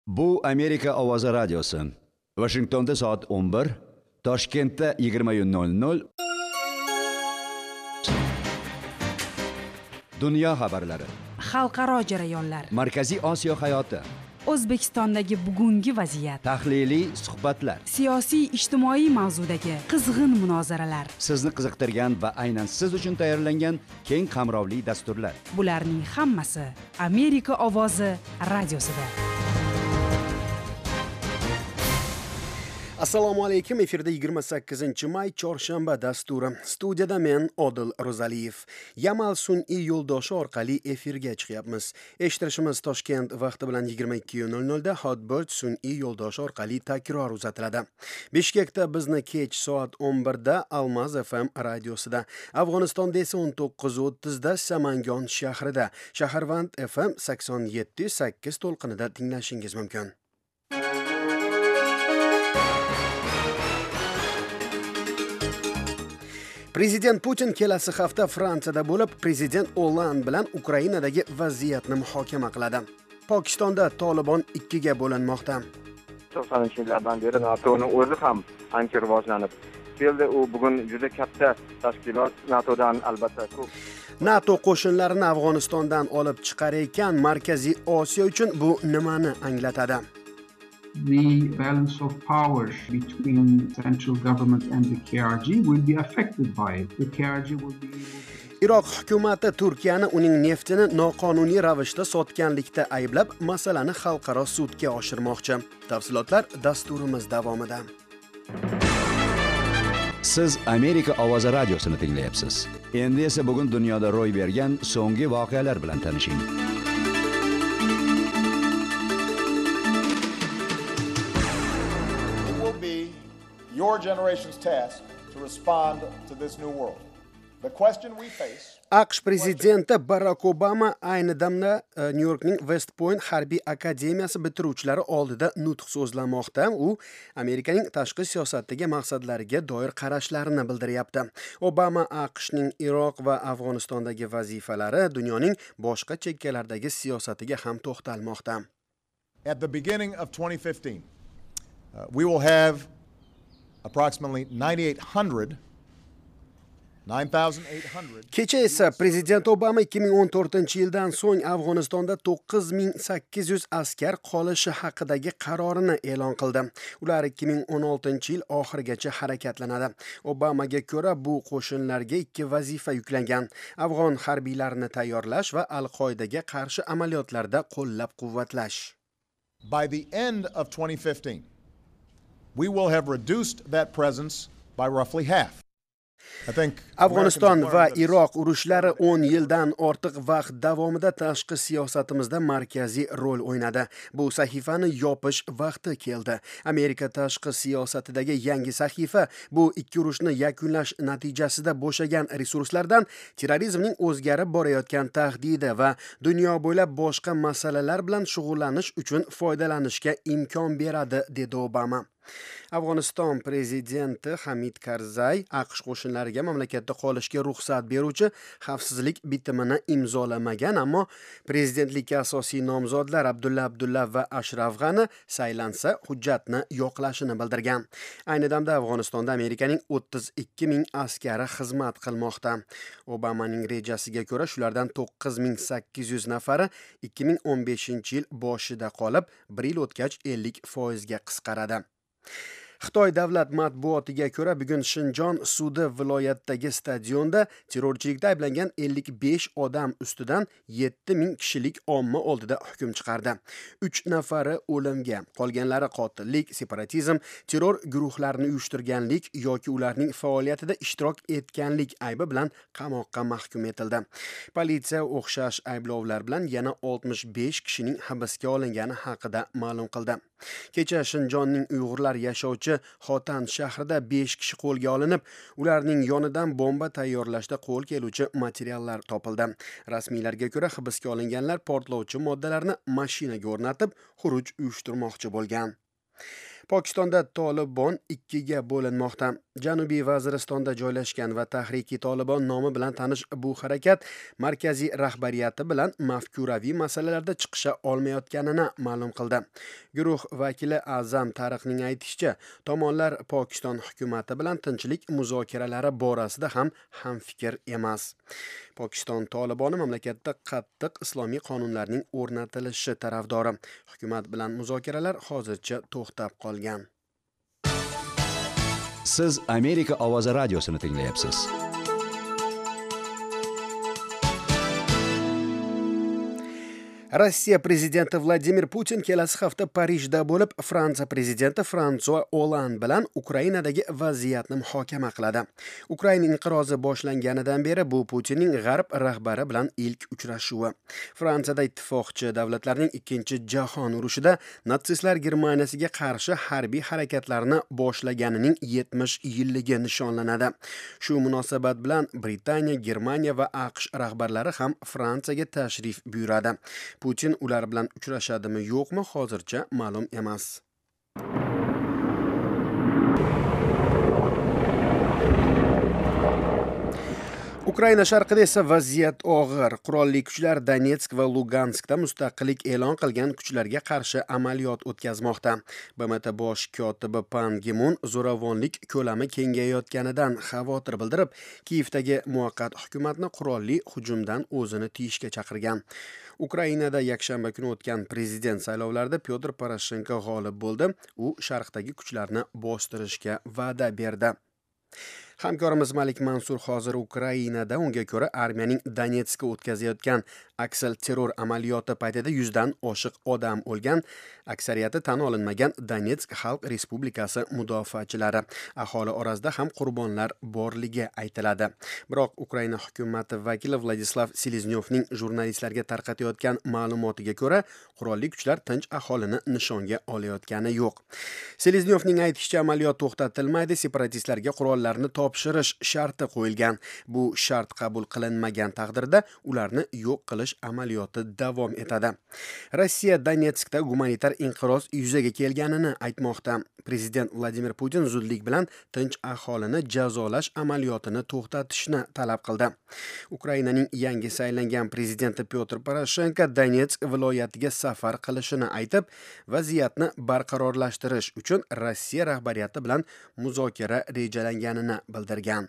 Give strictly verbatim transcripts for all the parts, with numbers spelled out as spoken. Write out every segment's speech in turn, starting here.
Bu Amerika Ovozi radiosi. Washingtonda soat o'n bir, Toshkentda yigirma nol nol. Dunyo xabarlari. Xalqaro jarayonlar. Markaziy Osiyo hayoti. O'zbekistondagi bugungi vaziyat. Tahliliy suhbatlar. Siyosiy ijtimoiy mavzudagi qizg'in munozaralar. Sizni qiziqtirgan va aynan siz uchun tayyorlangan keng qamrovli dasturlar. Bularning hammasi Amerika Ovozi radiosida. Assalomu alaykum. Efirda yigirma sakkizinchi may chorshanba dasturi. Studiyada men Odil Ro'zaliyev. Yamal sun'iy yo'ldoshi orqali efirga chiqyapmiz. Eshittirishimiz Toshkent vaqti bilan yigirma ikki nol nol da Hotbird sun'iy yo'ldoshi orqali takror uzatiladi. Bishkekda bizni kech soat o'n bir da Almaz F M radiosida, Afg'onistonda esa o'n to'qqiz o'ttiz da Samangon shahrida, Shaharvand F M sakson yetti sakkiz to'lqinida tinglashingiz mumkin. Prezident Putin kelasi hafta Fransiyada bo'lib, prezident Olland bilan Ukrainadagi vaziyatni muhokama qiladi. Pokistonda Tolibon ikkiga bo'linmoqda. to'qsoninchi yillardan beri NATOning o'zi ham ancha rivojlanib keldi. U bugun juda katta tashkilot. NATOdan albatta ko'p. NATO qo'shinlarini Afg'onistondan olib chiqar ekan, Markaziy Osiyo uchun bu nimani anglatadi? The balance of power between central government and the K R G will be affected by it. The K R G will be able to... Iroq hukumati Turkiyani uning neftini noqonuniy ravishda sotganlikda ayblab, masalani xalqaro sudga oshirmoqchi. Tafsilotlar dasturimiz davomida. Siz Amerika Ovozi radiosini tinglayapsiz. Endi esa bugun dunyoda ro'y bergan so'nggi voqealar bilan tanishing. Your generation's task to respond to this new world. The question we face. AQSh prezidenti Barack Obama ayni damda New Yorkning West Point harbiy akademiyasi bitiruvchilari oldida nutq so'zlamoqda. U Amerikaning tashqi siyosatdagi maqsadlariga doir qarashlarini bildiryapti. Obama AQShning Iroq va Afg'onistondagi vazifalari, dunyoning boshqa chekkalaridagi siyosatiga ham to'xtalmoqda. At the beginning of twenty fifteen, uh, we will have approximately ninety-eight hundred Kecha esa prezident Obama ikki ming o'n to'rtinchi yildan so'ng Afg'onistonda to'qqiz ming sakkiz yuz askar qolishi haqidagi qarorini e'lon qildi. Ular ikki ming o'n oltinchi yil oxirigacha harakatlanadi. Obamaga ko'ra bu qo'shinlarga ikki vazifa yuklangan: Afg'on harbiylarini tayyorlash va Al-Qoidaga qarshi amaliyotlarda qo'llab-quvvatlash. By the end of twenty fifteen, we will have reduced that presence by roughly half. I think Afg'oniston va Iroq urushlari o'n yildan ortiq vaqt davomida tashqi siyosatimizda markaziy rol o'ynadi. Bu sahifani yopish vaqti keldi. Amerika tashqi siyosatidagi yangi sahifa bu ikki urushni yakunlash natijasida bo'shagan resurslardan terrorizmning o'zgarib borayotgan tahdidi va dunyo bo'ylab boshqa masalalar bilan shug'ullanish uchun foydalanishga imkon beradi, dedi Obama. Afg'oniston prezidenti Hamid Karzay AQSh qo'shinlariga mamlakatda qolishga ruxsat beruvchi xavfsizlik bitimini imzolamagan, ammo prezidentlikka asosiy nomzodlar Abdulla Abdulla va Ashraf G'ani saylansa hujjatni yo'qlashini bildirgan. Ayni damda Afg'onistonda Amerikaning o'ttiz ikki ming askari xizmat qilmoqda. Obamaning rejasiga ko'ra shulardan to'qqiz ming sakkiz yuz nafari ikki ming o'n beshinchi yil boshida qolib, bir yil o'tgach ellik foizga qisqaradi. Xitoy davlat matbuotiga ko'ra bugun Shinjon sudi viloyatdagi stadionda terrorchilikda ayblangan ellik besh odam ustidan yetti ming kishilik omma oldida hukm chiqardi. uch nafari o'limga, qolganlari qotillik, separatizm, terror guruhlarini uyushtirganlik yoki ularning faoliyatida ishtirok etganlik aybi bilan qamoqqa mahkum etildi. Politsiya o'xshash ayblovlar bilan yana oltmish besh kishining hibsga olingani haqida ma'lum qildi. Kecha Shinjonning Uyg'urlar yashovchi Xotan shahrida besh kishi qo'lga olinib, ularning yonidan bomba tayyorlashda qo'l keluvchi materiallar topildi. Rasmiylarga ko'ra hibsga olinganlar portlovchi moddalarni mashinaga o'rnatib, xuruj uyushtirmoqchi bo'lgan. Pokistonda Tolibon ikkiga bo'linmoqda. Janubiy Vaziristonda joylashgan va Tahriki Tolibon nomi bilan tanish bu harakat markaziy rahbariyati bilan mafkuraviy masalalarda chiqisha olmayotganini ma'lum qildi. Guruh vakili Azam Tariqning aytishicha, tomonlar Pokiston hukumati bilan tinchlik muzokaralari borasida ham hamfikr emas. Pokiston Toliboni mamlakatda qattiq islomiy qonunlarning o'rnatilishi tarafdori. Hukumat bilan muzokaralar hozircha to'xtab qolgan. Siz Amerika ovozi radiosini tinglayapsiz. Rossiya prezidenti Vladimir Putin kelasi hafta Parijda bo'lib, Fransiya prezidenti François Hollande bilan Ukrainadagi vaziyatni muhokama qiladi. Ukraina inqirozi boshlanganidan beri bu Putinning g'arb rahbari bilan ilk uchrashuvi. Fransiyada ittifoqchi davlatlarning ikkinchi jahon urushida natsistlar Germaniyasiga qarshi harbiy harakatlarni boshlaganining yetmish yilligi nishonlanadi. Shu munosabat bilan Britaniya, Germaniya va AQSh rahbarlari ham Fransiyaga tashrif buyuradi. Putin ular bilan uchrashadimi yo'qmi hozircha ma'lum emas. Ukraina sharqida esa vaziyat og'ir. Qurolli kuchlar Donetsk va Luganskda mustaqillik e'lon qilgan kuchlarga qarshi amaliyot o'tkazmoqda. B M T bosh kotibi Pan Gi Mun zo'ravonlik ko'lami kengayayotganidan xavotir bildirib, Kiyevdagi muvaqqat hukumatni qurolli hujumdan o'zini tiyishga chaqirgan. Ukrainada yakshanba kuni o'tgan prezident saylovlarida Pyotr Poroshenko g'olib bo'ldi. U sharqdagi kuchlarni bostirishga va'da berdi. Hamkorimiz Malik Mansur hozir Ukrainada. Unga ko'ra, armiyaning Donetskka o'tkazayotgan aksal terror amaliyoti paytida yuzdan oshiq odam o'lgan. Aksariyati tan olinmagan Donetsk Xalq Respublikasi mudofaachilari. Aholi orasida ham qurbonlar borligi aytiladi. Biroq Ukraina hukumati vakili Vladislav Seleznyovning jurnalistlarga tarqatayotgan ma'lumotiga ko'ra, qurolli kuchlar tinch aholini nishonga olayotgani yo'q. Seleznyovning aytishicha, amaliyot to'xtatilmaydi, separatistlarga qurollarni topshirish sharti qo'yilgan. Bu shart qabul qilinmagan taqdirda ularni yo'q qilish amaliyoti davom etadi. Rossiya Donetskda gumanitar inqiroz yuzaga kelganini aytmoqda. Prezident Vladimir Putin zudlik bilan tinch aholini jazolash amaliyotini to'xtatishni talab qildi. Ukrainaning yangi saylangan prezidenti Pyotr Poroshenko Donetsk viloyatiga safar qilishini aytib, vaziyatni barqarorlashtirish uchun Rossiya rahbariyati bilan muzokara rejalanganini bildirgan.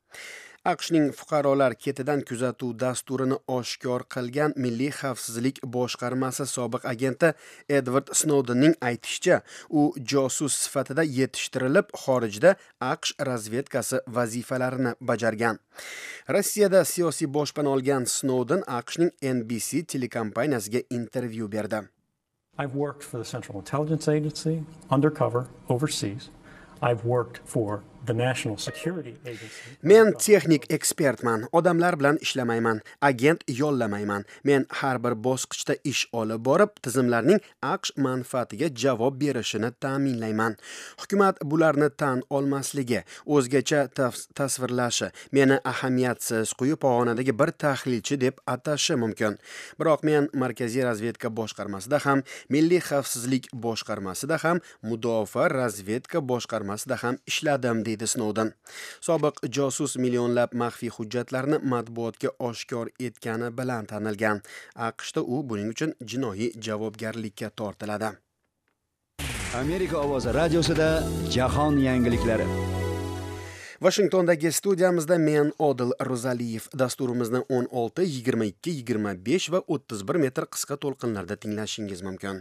AQShning fuqarolar ketidan kuzatuv dasturini oshkor qilgan Milliy xavfsizlik boshqarmasi sobiq agenti Edward Snowdenning aytishicha, u josus sifatida yetishtirilib, xorijda AQSh razvedkasi vazifalarini bajargan. Rossiyada siyosiy boshpana olgan Snowden AQShning N B C telekompaniyasiga intervyu berdi. I've worked for the Central Intelligence Agency, undercover, overseas. I've worked for the National Security Agency. Men texnik ekspertman, odamlar bilan ishlamayman, agent yollamayman. Men har bir bosqichda ish olib borib, tizimlarning AQSh manfaatiga javob berishini ta'minlayman. Hukumat bularni tan olmasligi, o'zgacha tasvirlashi, meni ahamiyatsiz quyi pog'onadagi bir tahlilchi deb atashi mumkin. Biroq men Markaziy razvedka boshqarmasida ham, Milliy xavfsizlik boshqarmasida ham, Mudofaa razvedka boshqarmasida ham ishladim, deydi Snowden. Sobiq josus millionlab maxfiy hujjatlarni matbuotga oshkor etgani bilan tanilgan. AQShda u buning uchun jinoiy javobgarlikka tortiladi. Amerika ovozi radiosida jahon yangiliklari. Washingtondagi studiyamizda men Odil Ro'zaliyev. Dasturimizni o'n olti, yigirma ikki, yigirma besh va o'ttiz bir metr qisqa to'lqinlarda tinglashingiz mumkin.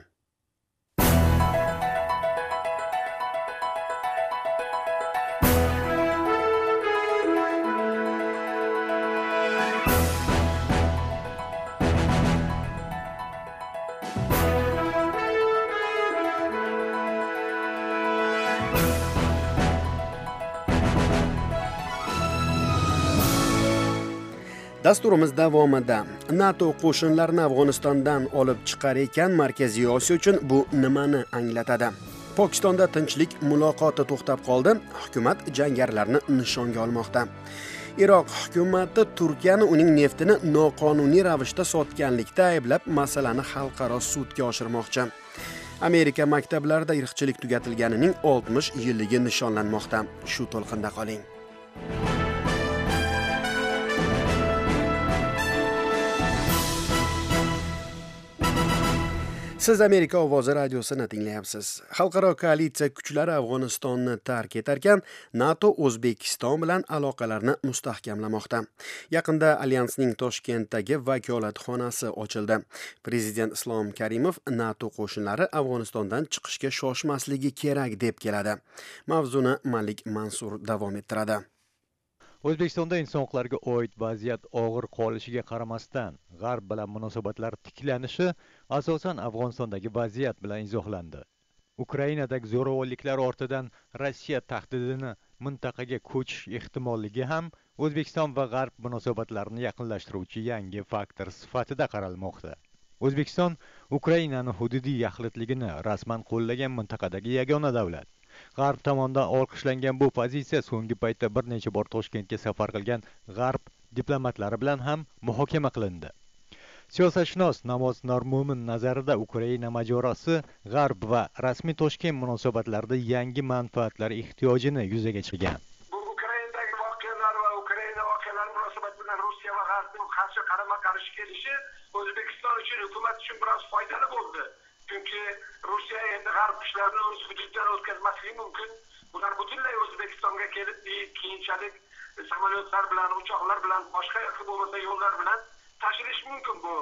Dasturimiz davomida NATO qo'shinlarini Afg'onistondan olib chiqar ekan, Markaziy Osiyo uchun bu nimani anglatadi? Pokistonda tinchlik muloqoti to'xtab qoldi, hukumat jangarilarni nishonga olmoqda. Iroq hukumati Turkiyani uning neftini noqonuniy ravishda sotganlikda ayblab, masalani xalqaro sudga oshirmoqchi. Amerika maktablarida irqchilik tugatilganining oltmish yilligi nishonlanmoqda. Shu to'lqinda qoling. Siz Amerika ovozi radiosini tinglayapsiz. Xalqaro koalitsiya kuchlari Afg'onistonni tark etarkan, NATO O'zbekiston bilan aloqalarni mustahkamlamoqda. Yaqinda alyansning Toshkentdagi vakolatxonasi ochildi. Prezident Islom Karimov NATO qo'shinlari Afg'onistondan chiqishga shoshmasligi kerak deb keladi. Mavzuni Malik Mansur davom ettiradi. O'zbekistonda inson huquqlariga oid vaziyat og'ir qolishiga qaramasdan, G'arb bilan munosabatlar tiklanishi asosan Afg'onistondagi vaziyat bilan izohlandi. Ukrainadagi zo'ravonliklar ortidan Rossiya tahdidini mintaqaga ko'chish ehtimolligi ham O'zbekiston va G'arb munosabatlarini yaqinlashtiruvchi yangi faktor sifatida qaralmoqda. O'zbekiston Ukrainaning hududiy yaxlitligini rasman qo'llagan mintaqadagi yagona davlat. G'arb tomonidan olqishlangan bu pozitsiya so'nggi paytda bir necha bor Toshkentga safar qilgan G'arb diplomatlari bilan ham muhokama qilindi. Siyosatshunos Namoz Normo'min nazarida Ukraina mojarosi G'arb va rasmiy Toshkent munosabatlarida yangi manfaatlar ehtiyojini yuzaga chiqargan. Bu Ukrainadagi voqealar va Ukraina voqealari munosabati bilan Rossiya va G'arbning qarshi qarama-qarshi kelishi O'zbekiston uchun, hukumat uchun biroz foydali bo'ldi. Chunki Rossiya endi G'arb kuchlarini o'z hududidan o'tkazmasligi mumkin. Ular butunlay O'zbekistonga kelib, keyinchalik samolyotlar bilan, uchoqlar bilan, boshqa yoki bo'lmasa yo'llar bilan tashirish mumkin bu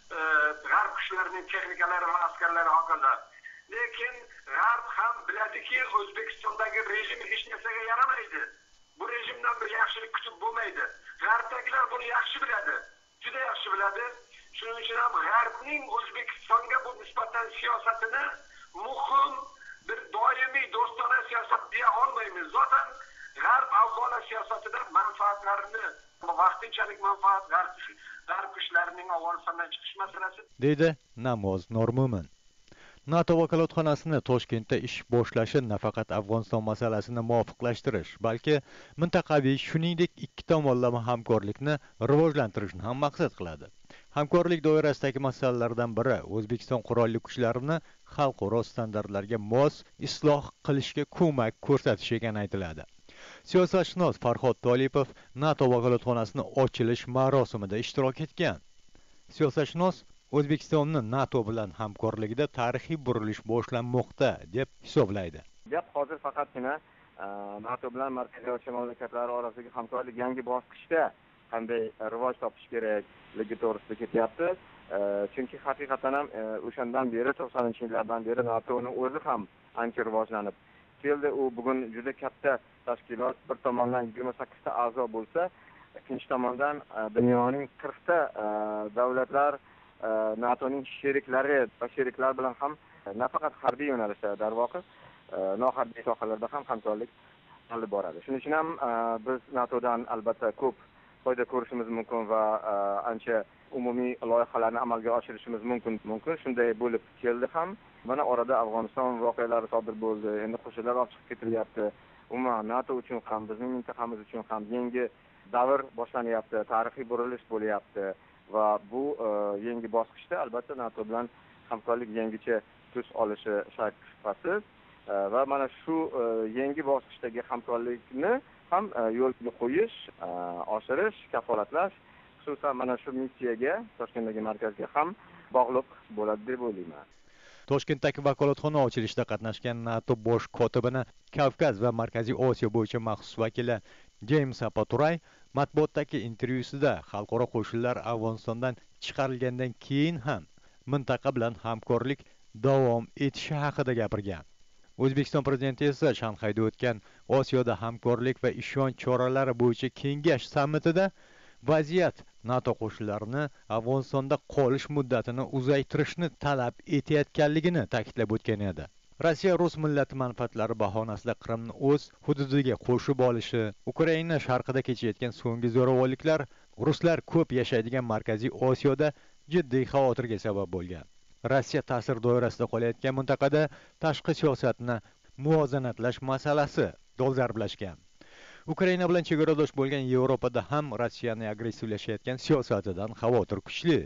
G'arb kuchlarining texnikalari va askarlari haqida. Lekin G'arb ham biladiki, O'zbekistondagi rejim hech narsaga yaramaydi. Bu rejimdan bir yaxshilik kutib bo'lmaydi. G'arbdagilar buni yaxshi biladi. Juda yaxshi biladi. Shuning uchun ham G'arbning O'zbekistonga bu nisbatan siyosatini muhim bir doimiy do'stona siyosat deya olmaymiz. Zotan G'arb avvalo siyosatida manfaatlarini, vaqtinchalik manfaat G'arb G'arb kuchlarining Afg'onistondan chiqish masalasi, deydi Namoz Normo'min. NATO vakolatxonasini Toshkentda ish boshlashi nafaqat Afg'oniston masalasini muvofiqlashtirish, balki mintaqaviy, shuningdek ikki tomonlama hamkorlikni rivojlantirishni ham maqsad qiladi. Hamkorlik doirasidagi masalalardan biri O'zbekiston qurolli kuchlarini xalqaro standartlarga mos isloh qilishga ko'mak ko'rsatish ekani aytiladi. Siyosatshunos Farhod Tolipov NATO vakolatxonasini ochilish marosimida ishtirok etgan. Siyosatshunos O'zbekistonning NATO bilan hamkorligida tarixiy burilish boshlanmoqda deb hisoblaydi. Gap hozir faqatgina NATO bilan Markaziy Osiyo mamlakatlari orasidagi hamkorlik yangi bosqichda qanday rivoj topish kerakligi to'g'risida ketyapti. Chunki haqiqatan ham o'shandan beri to'qsoninchi yillardan beri NATOning o'zi ham ancha rivojlanib keldi. U bugun juda katta tashkilot, bir tomondan yigirma sakkizta a'zo bo'lsa, ikkinchi tomondan dunyoning qirqta davlatlar NATOning sheriklari va sheriklar bilan ham nafaqat harbiy yo'nalishda, darvoqe noharbiy sohalarda ham hamkorlik olib boradi. Shuning uchun ham biz NATOdan albatta ko'p foyda ko'rishimiz mumkin va ancha umumiy loyihalarni amalga oshirishimiz mumkin. Mumkin shunday bo'lib keldi ham. Mana orada Afg'oniston voqealari sodir bo'ldi. Endi qo'shinlar olib chiqib ketilyapti. Umuman NATO uchun ham, bizning mintaqamiz uchun ham yangi davr boshlanyapti, tarixiy burilish bo'lyapti va bu yangi bosqichda albatta NATO bilan hamkorlik yangicha tus olishi shart shubhasiz. Va mana shu yangi bosqichdagi hamkorlikni ham yo'lga qo'yish, oshirish, kafolatlash, xususan mana shu missiyaga, Toshkentdagi markazga ham bog'liq bo'ladi deb o'ylayman. Toshkentdagi vakolatxona ochilishida qatnashgan NATO bosh kotibini Kavkaz va Markaziy Osiyo bo'yicha maxsus vakili James Apaturay matbuotdagi intervyusida xalqaro qo'shinlar Afg'onistondan chiqarilgandan keyin ham mintaqa bilan hamkorlik davom etishi haqida gapirgan. O'zbekiston prezidenti esa Shanxayda o'tgan Osiyoda hamkorlik va ishonch choralari bo'yicha kengash sammitida vaziyat NATO qo'shinlarini Afg'onistonda qolish muddatini uzaytirishni talab etayotganligini ta'kidlab o'tgan edi. Rossiya rus millati manfaatlari bahonasida Qrimni o'z hududiga qo'shib olishi, Ukraina sharqida kechayotgan so'nggi zo'ravonliklar ruslar ko'p yashaydigan Markaziy Osiyoda jiddiy xavotirga sabab bo'lgan. Rossiya ta'sir doirasida qolayotgan mintaqada tashqi siyosatni muvozanatlash masalasi dolzarblashgan. Ukraina bilan chegaradosh bo'lgan Yevropada ham Rossiyaning agressivlashayotgan siyosatidan xavotir kuchli.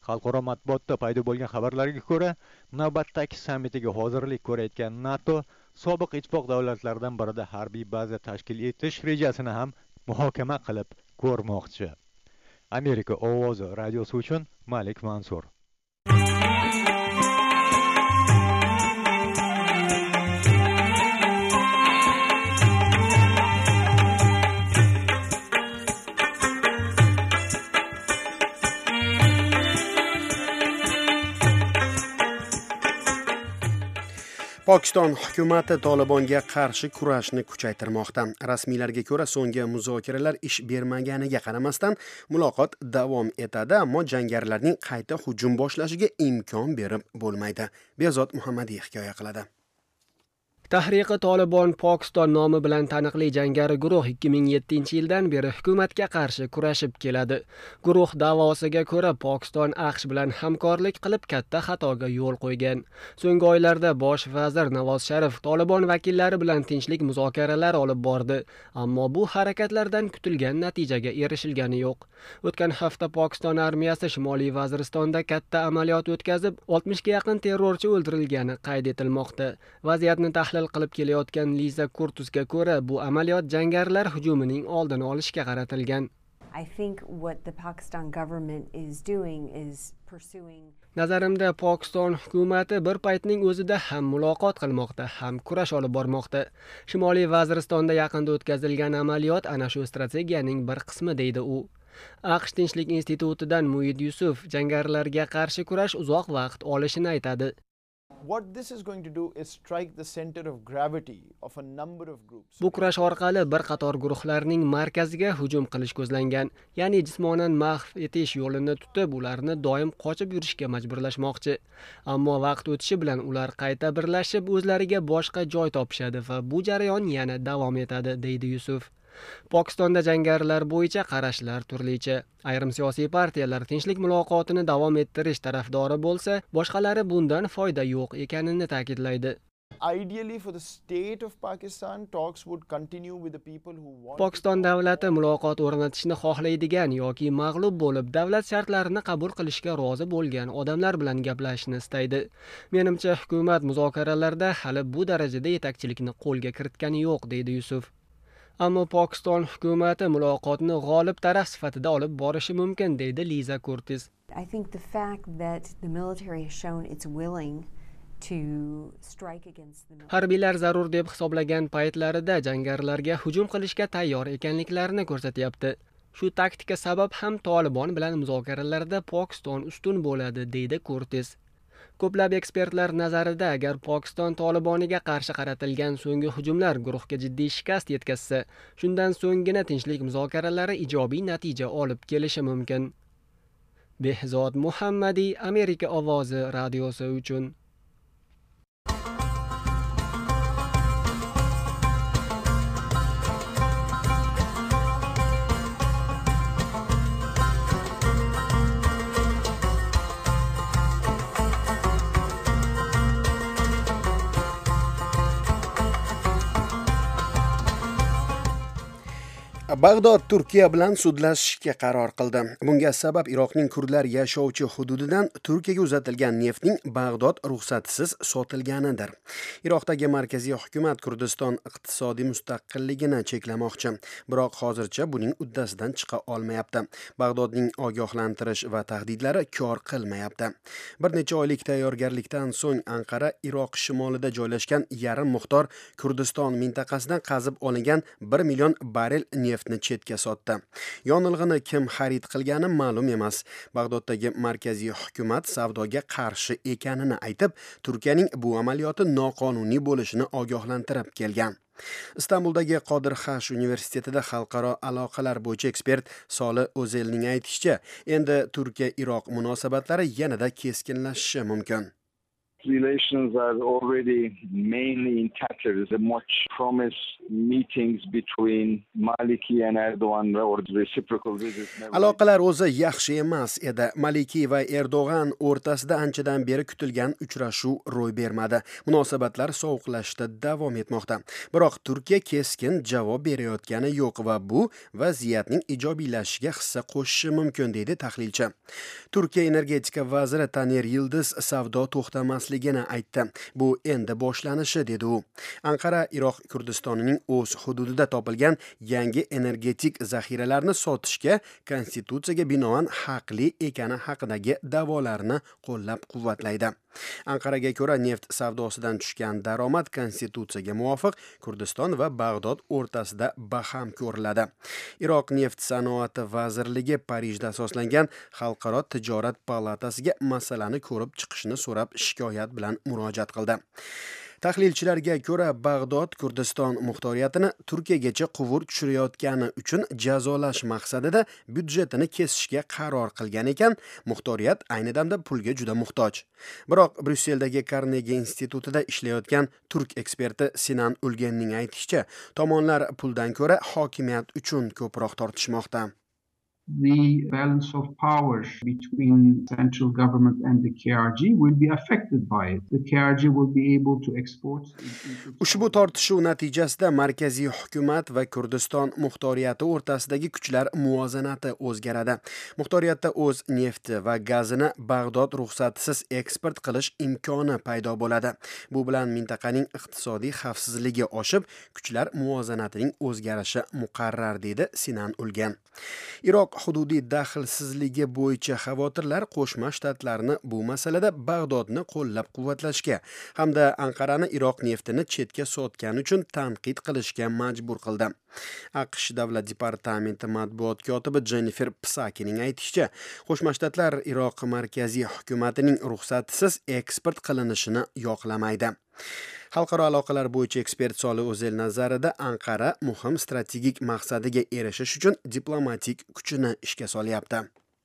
Xalqaro matbuotda paydo bo'lgan xabarlarga ko'ra, navbatdagi sammitiga hozirlik ko'rayotgan NATO sobiq ittifoq davlatlaridan birida harbiy baza tashkil etish rejasini ham muhokama qilib ko'rmoqchi. Amerika ovozi radiosi uchun Malik Mansur. Pokiston hukumati Tolibonga qarshi kurashni kuchaytirmoqda. Rasmiylarga ko'ra, so'nggi muzokaralar ish bermaganiga qaramasdan muloqot davom etadi, ammo jangarilarning qayta hujum boshlashiga imkon berib bo'lmaydi. Bezod Muhammadiy hikoya qiladi. Tahriqi Tolibon Pokiston nomi bilan taniqli jangari guruh ikki ming yettinchi yildan beri hukumatga qarshi kurashib keladi. Guruh da'vosiga ko'ra, Pokiston AQSh bilan hamkorlik qilib katta xatoga yo'l qo'ygan. So'nggi oylarda bosh vazir Navoz Sharif Tolibon vakillari bilan tinchlik muzokaralar olib bordi, ammo bu harakatlardan kutilgan natijaga erishilgani yo'q. O'tgan hafta Pokiston armiyasi Shimoliy Vaziristonda katta amaliyot o'tkazib, oltmishga yaqin terrorchi o'ldirilgani qayd etilmoqda. Vaziyatni tahlil qilib kelayotgan Liza Kurtusga ko'ra, bu amaliyot jangarilar hujumining oldini olishga qaratilgan. I think what the Pakistan government is doing is pursuing Nazarimda Pokiston hukumati bir paytning o'zida ham muloqot qilmoqda, ham kurash olib bormoqda. Shimoliy Vaziristonda yaqinda o'tkazilgan amaliyot ana shu strategiyaning bir qismi, deydi u. AQSh Tinchlik institutidan Muid Yusuf jangarilarga qarshi kurash uzoq vaqt olishini aytadi. What this is going to do is strike the center of gravity of a number of groups. Bu kurash orqali bir qator guruhlarning markaziga hujum qilish ko'zlangan, ya'ni jismonan mahv etish yo'lini tutib, ularni doim qochib yurishga majburlashmoqchi. Ammo vaqt o'tishi bilan ular qayta birlashib, o'zlariga boshqa joy topishadi va bu jarayon yana davom etadi, deydi Yusuf. Pokistonda jangarilar bo'yicha qarashlar turlicha. Ayrim siyosiy partiyalar tinchlik muloqotini davom ettirish tarafdori bo'lsa, boshqalari bundan foyda yo'q ekanini ta'kidlaydi. Ideally for the state of Pakistan, talks would continue with the people who want Pokiston davlati muloqot o'rnatishni xohlaydigan yoki mag'lub bo'lib, davlat shartlarini qabul qilishga rozi bo'lgan odamlar bilan gaplashishni istaydi. Menimcha, hukumat muzokaralarda hali bu darajada yetakchilikni qo'lga kiritgani yo'q, deydi Yusuf. Ammo Pokiston hukumati muloqotni g'olib taraf sifatida olib borishi mumkin, deydi Liza Curtis. I think the fact that the military has shown it's willing to strike against the Harbiylar zarur deb hisoblagan paytlarida jangarilarga hujum qilishga tayyor ekanliklarini ko'rsatyapti. Shu taktika sabab ham Tolibon bilan muzokaralarda Pokiston ustun bo'ladi, deydi Curtis. Ko'plab ekspertlar nazarida, agar Pokiston Toliboniga qarshi qaratilgan so'nggi hujumlar guruhga jiddiy shikast yetkazsa, shundan so'nggina tinchlik muzokaralari ijobiy natija olib kelishi mumkin. Behzod Muhammadiy, Amerika ovozi radiosi uchun. Bag'dod Turkiya bilan sudlashishga qaror qildi. Bunga sabab Iroqning kurdlar yashovchi hududidan Turkiyaga uzatilgan neftning Bag'dod ruxsatisiz sotilganidir. Iroqdagi markaziy hukumat Kurdiston iqtisodiy mustaqilligini cheklamoqchi, biroq hozircha buning uddasidan chiqa olmayapti. Bag'dodning ogohlantirish va tahdidlari kor qilmayapti. Bir necha oylik tayyorgarlikdan so'ng Anqara Iroq shimolida joylashgan yarim miqdor Kurdiston mintaqasidan qazib olingan bir million barrel neftni chetga sotdi. Yonilg'ini kim xarid qilgani ma'lum emas. Bag'doddagi markaziy hukumat savdoga qarshi ekanini aytib, Turkiyaning bu amaliyoti noqonuniy bo'lishini ogohlantirib kelgan. Istanbuldagi Qodir Xash universitetida xalqaro aloqalar bo'yicha ekspert Soli O'zelning aytishicha, endi Turkiya-Iroq munosabatlari yanada keskinlashishi mumkin. relations are already mainly in tatters. The much promised meetings between Maliki and Erdogan or reciprocal visits. Aloqalar o'zi yaxshi emas edi. Maliki va Erdogan o'rtasida anchadan beri kutilgan uchrashuv ro'y bermadi. Munosabatlar sovuqlashishda davom etmoqda. Biroq Turkiya keskin javob berayotgani yo'q va bu vaziyatning ijobiylashishiga hissa qo'shishi mumkin deydi tahlilchi. Turkiya energetika vaziri Taner Yildiz savdo to'xtamasligini aytdi. Bu endi boshlanishi dedi u. Anqara Iroq Kurdistonining o'z hududida topilgan yangi energetik zaxiralarni sotishga konstitutsiyaga binoan haqli ekani haqidagi da'volarni qo'llab-quvvatlaydi. Anqaraga ko'ra neft savdosidan tushgan daromad konstitutsiyaga muvofiq Kurdiston va Bag'dod o'rtasida baham ko'riladi. Iroq neft sanoati vazirligi Parijda asoslangan xalqaro tijorat palatasiga masalani ko'rib chiqishni so'rab shikoyat bilan murojaat qildi. Tahlilchilarga ko'ra Bag'dod Kurdiston muxtoriyatini Turkiyagacha quvur tushirayotgani uchun jazolash maqsadida byudjetini kesishga qaror qilgan ekan, muxtoriyat ayni damda pulga juda muhtoj. Biroq Bryusseldagi Carnegie institutida ishlayotgan turk eksperti Sinan Ulgenning aytishicha, tomonlar puldan ko'ra hokimiyat uchun ko'proq tortishmoqda. The balance of power between central government and the K R G will be affected by it. The K R G will be able to export. Ushbu tortishuv natijasida markaziy hukumat va Kurdiston muxtoriyati o'rtasidagi kuchlar muvozanati o'zgaradi. Muxtoriyatda o'z nefti va gazini Bag'dod ruxsatisiz eksport qilish imkoni paydo bo'ladi. Bu bilan mintaqaning iqtisodiy xavfsizligi oshib, kuchlar muvozanatining o'zgarishi muqarrar dedi Sinan Ulgen. Iroq hududiy daxlsizligi bo'yicha xavotirlar Qo'shma Shtatlarni bu masalada Bag'dodni qo'llab-quvvatlashga hamda Anqarani Iroq neftini chetga sotgani uchun tanqid qilishga majbur qildi. AQSh Davlat departamenti matbuot kotibi Jennifer Psakining aytishicha, Qo'shma Shtatlar Iroq markaziy hukumatining ruxsatisiz eksport qilinishini yoqlamaydi. Xalqaro aloqalar bo'yicha ekspert Solih O'zel nazarida Anqara muhim strategik maqsadiga erishish uchun diplomatik kuchini ishga solyapti.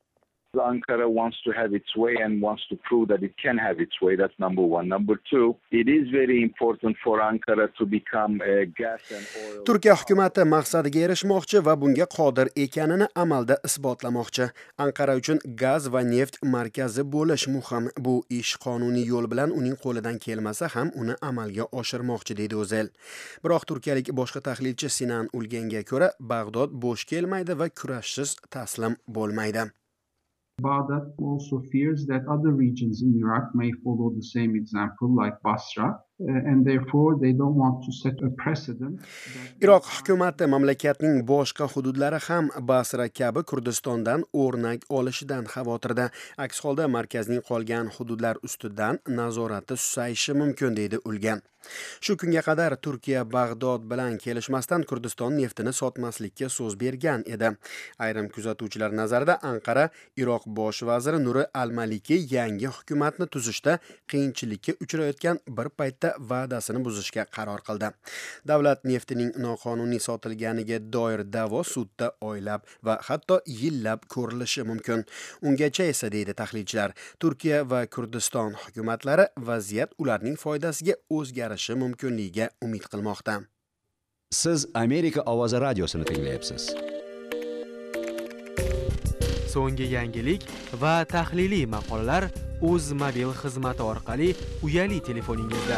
Ankara wants to have its way and wants to prove that it can have its way. That's number one. Number two, it is very important for Ankara to become a gas and oil. Turkiya hukumati maqsadiga erishmoqchi va bunga qodir ekanini amalda isbotlamoqchi. Anqara uchun gaz va neft markazi bo'lish muhim. Bu ish qonuniy yo'l bilan uning qo'lidan kelmasa ham uni amalga oshirmoqchi deydi O'zel. Biroq turkiyalik boshqa tahlilchi Sinan Ulgenga ko'ra, Bag'dod bo'sh kelmaydi va kurashsiz taslim bo'lmaydi. Baghdad also fears that other regions in Iraq may follow the same example like Basra, uh, and therefore they don't want to set a precedent. Iroq hukumati mamlakatning boshqa hududlari ham Basra kabi Kurdistondan o'rnak olishidan xavotirda. Aks holda markazning qolgan hududlar ustidan nazorati susayishi mumkin deydi Ulgan. Shu kunga qadar Turkiya Bag'dod bilan kelishmasdan Kurdiston neftini sotmaslikka so'z bergan edi. Ayrim kuzatuvchilar nazarida Anqara Iroq bosh vaziri Nuri al-Maliki yangi hukumatni tuzishda qiyinchilikka uchrayotgan bir paytda va'dasini buzishga qaror qildi. Davlat neftining noqonuniy sotilganiga doir da'vo sudda oylab va hatto yillab ko'rilishi mumkin. Ungacha esa deydi tahlilchilar, Turkiya va Kurdiston hukumatlari vaziyat ularning foydasiga o'zgarishi mumkinligiga umid qilmoqda. Siz Amerika ovozi radiosini tinglayapsiz. So'nggi yangilik va tahliliy maqolalar o'z mobil xizmati orqali uyali telefoningizda.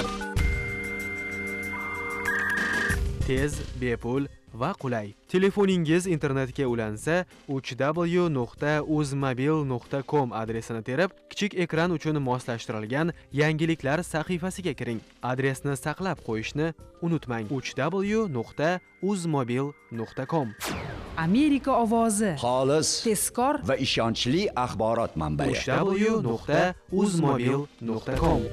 Tez, bepul va qulay. Telefoningiz internetga ulansa, uch w nuqta uzmobil nuqta com adresini terib, kichik ekran uchun moslashtirilgan yangiliklar sahifasiga kiring. Adresni saqlab qo'yishni unutmang. uch w nuqta uzmobil nuqta com. Amerika ovozi. Xolis, tezkor va ishonchli axborot manbai. uch w nuqta uzmobil nuqta com.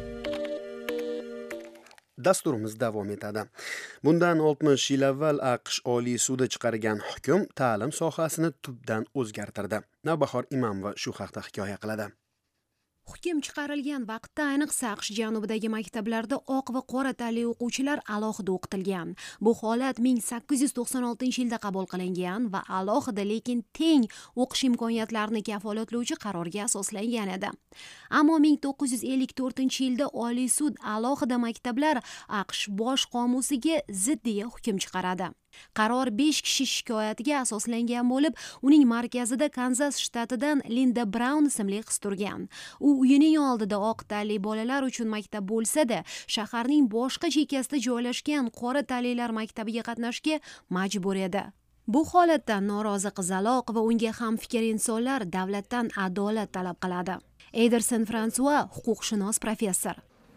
Dasturimiz davom etadi. Bundan oltmish yil avval AQSh Oliy sudi chiqargan hukm ta'lim sohasini tubdan o'zgartirdi. Navbahor Imomova shu haqda hikoya qiladi. Hukm chiqarilgan vaqtda ayniqsa AQSh janubidagi maktablarda oq va qora tanli o'quvchilar alohida o'qitilgan. Bu holat ming sakkiz yuz to'qson oltinchi yilda qabul qilingan va alohida lekin teng o'qish imkoniyatlarini kafolatlovchi qarorga asoslangan edi. Ammo ming to'qqiz yuz ellik to'rtinchi yilda Oliy sud alohida maktablar AQSh bosh qomusiga zid deya hukm chiqaradi. Qaror besh kishi shikoyatiga asoslangan bo'lib, uning markazida Kanzas shtatidan Linda Brown ismli qiz turgan. U uyining oldida oq tanli bolalar uchun maktab bo'lsa-da, shaharning boshqa chekkasida joylashgan qora tanlilar maktabiga qatnashga majbur edi. Bu holatdan norozi qizaloq va unga hamfikr insonlar davlatdan adolat talab qiladi. Ederson Fransua, huquqshunos professor.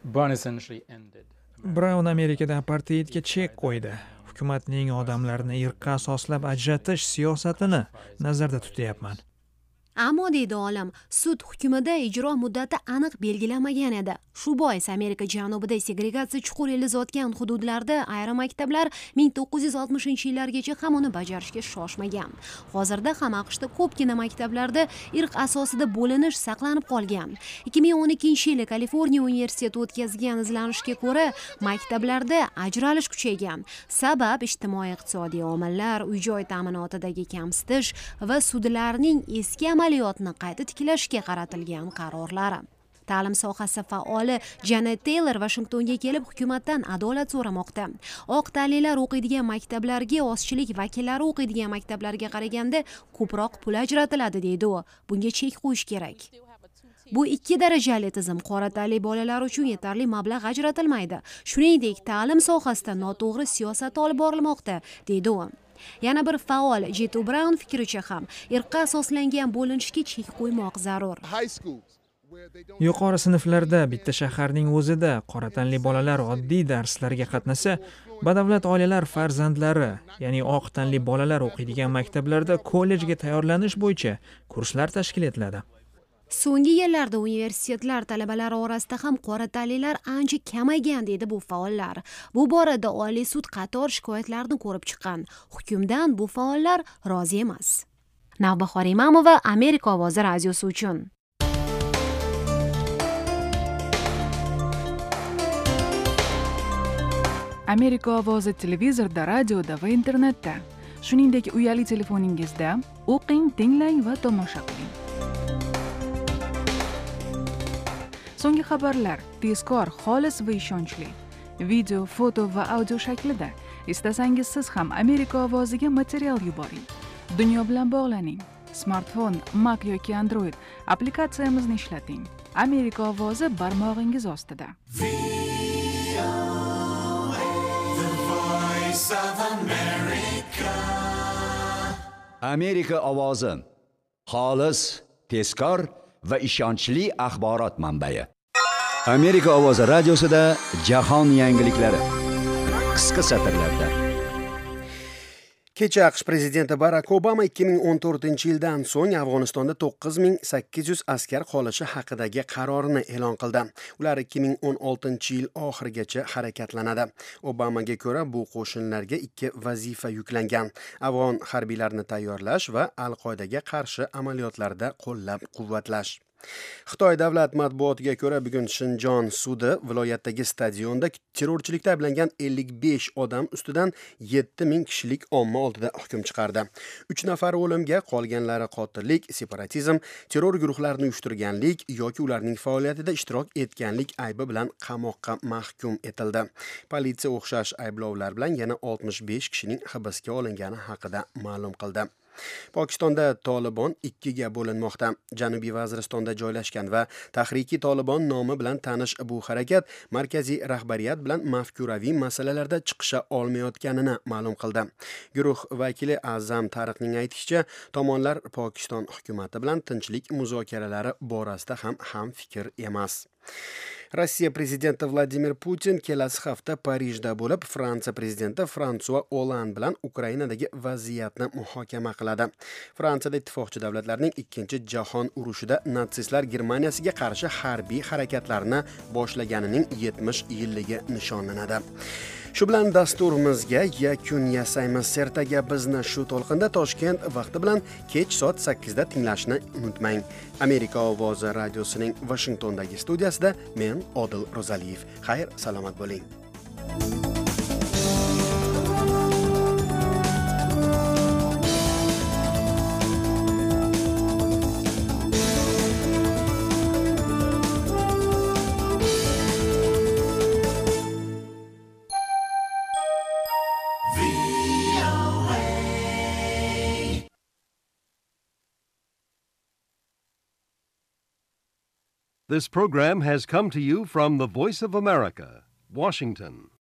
Brown Amerikada apartheidga chek qo'ydi. Hukumatning odamlarni irqqa asoslab ajratish siyosatini nazarda tutyapman. Ammo deydi olim, sud hukmida ijro muddati aniq belgilanmagan edi. Shu bois Amerika janubida segregatsiya chuqur ilizotgan hududlarda ayrim maktablar ming to'qqiz yuz oltmishinchi yillargacha ham uni bajarishga shoshmagan. Hozirda ham AQShda ko'pgina maktablarda irq asosida bo'linish saqlanib qolgan. ikki ming o'n ikkinchi yili Kaliforniya universiteti o'tkazgan izlanishga ko'ra, maktablarda ajralish kuchaygan. Sabab ijtimoiy-iqtisodiy omillar, uy-joy ta'minotidagi kamsitish va sudlarning eski amaliyotni qayta tiklashga qaratilgan qarorlari. Ta'lim sohasi faoli Janet Taylor Washingtonga kelib hukumatdan adolat so'ramoqda. Oq tanlilar o'qiydigan maktablarga ozchilik vakillari o'qiydigan maktablarga qaraganda ko'proq pul ajratiladi deydi u. Bunga chek qo'yish kerak. Bu ikki darajali tizim, qora tanli bolalar uchun yetarli mablag' ajratilmaydi. Shuningdek, ta'lim sohasida noto'g'ri siyosat olib borilmoqda, deydi u. Yana bir faol Jitu Brown fikricha ham irqqa asoslangan bo'linishga chek qo'ymoq zarur. Yuqori sinflarda bitta shaharning o'zida qora tanli bolalar oddiy darslarga qatnasa, badavlat oilalar farzandlari, ya'ni oq tanli bolalar o'qiydigan maktablarda kollejga tayyorlanish bo'yicha kurslar tashkil etiladi. So'nggi yillarda universitetlar talabalari orasida ham qora tanlilar ancha kamaygan deydi bu faollar. Bu borada Oliy sud qator shikoyatlarni ko'rib chiqqan. Hukmdan bu faollar rozi emas. Navbahor Imamova, Amerika ovozi radiosi uchun. Amerika ovozi televizorda, radioda va internetda. Shuningdek, uyali telefoningizda o'qing, tinglang va tomosha qiling. So'nggi xabarlar tezkor, xolis va ishonchli. Video, foto va audio shaklida. Istasangiz siz ham Amerika ovoziga material yuboring. Dunyo bilan bog'laning. Smartfon, Mac yoki Android applikatsiyamizni ishlating. Amerika ovozi barmog'ingiz ostida. Amerika ovozi. Xolis, tezkor va ishonchli axborot manbai. Amerika ovozi radiosida jahon yangiliklari. Qisqa satrlarda. Kecha AQSh prezidenti Barack Obama ikki ming o'n to'rtinchi yildan so'ng Afg'onistonda to'qqiz ming sakkiz yuz askar qolishi haqidagi qarorini e'lon qildi. Ular ikki ming o'n oltinchi yil oxirigacha harakatlanadi. Obamaga ko'ra bu qo'shinlarga ikki vazifa yuklangan: afg'on harbiylarini tayyorlash va Al-Qoidaga qarshi amaliyotlarda qo'llab-quvvatlash. Xitoy davlat matbuotiga ko'ra, bugun Shinjon sudi viloyatdagi stadionda terrorchilikda ayblangan ellik besh odam ustidan yetti ming kishilik omma oldida hukm chiqardi. uch nafar o'limga, qolganlari qotillik, separatizm, terror guruhlarini uyushtirganlik yoki ularning faoliyatida ishtirok etganlik aybi bilan qamoqqa mahkum etildi. Politsiya o'xshash ayblovlar bilan yana oltmish besh kishining hibsga olingani haqida ma'lum qildi. Pokistonda Tolibon ikkiga bo'linmoqda. Janubiy Vaziristonda joylashgan va Tahriki Tolibon nomi bilan tanish bu harakat markaziy rahbariyat bilan mafkuraviy masalalarda chiqisha olmayotganini ma'lum qildi. Guruh vakili Azam Tariqning aytishicha, tomonlar Pokiston hukumati bilan tinchlik muzokaralari borasida ham ham fikr emas. Rossiya prezidenti Vladimir Putin kelasi hafta Parijda bo'lib, Fransiya prezidenti François Hollande bilan Ukrainadagi vaziyatni muhokama qiladi. Fransiyada ittifoqchi davlatlarning ikkinchi jahon urushida natsistlar Germaniyasiga qarshi harbiy harakatlarni boshlaganining yetmish yilligi nishonlanadi. Shu bilan dasturimizga yakun yasaymiz. Ertaga bizni shu to'lqinda Toshkent vaqti bilan kech soat sakkizda tinglashni unutmang. Amerika ovozi radiosining Washingtondagi studiyasida men Odil Ro'zaliyev. Xayr, salomat bo'ling. This program has come to you from the Voice of America, Washington.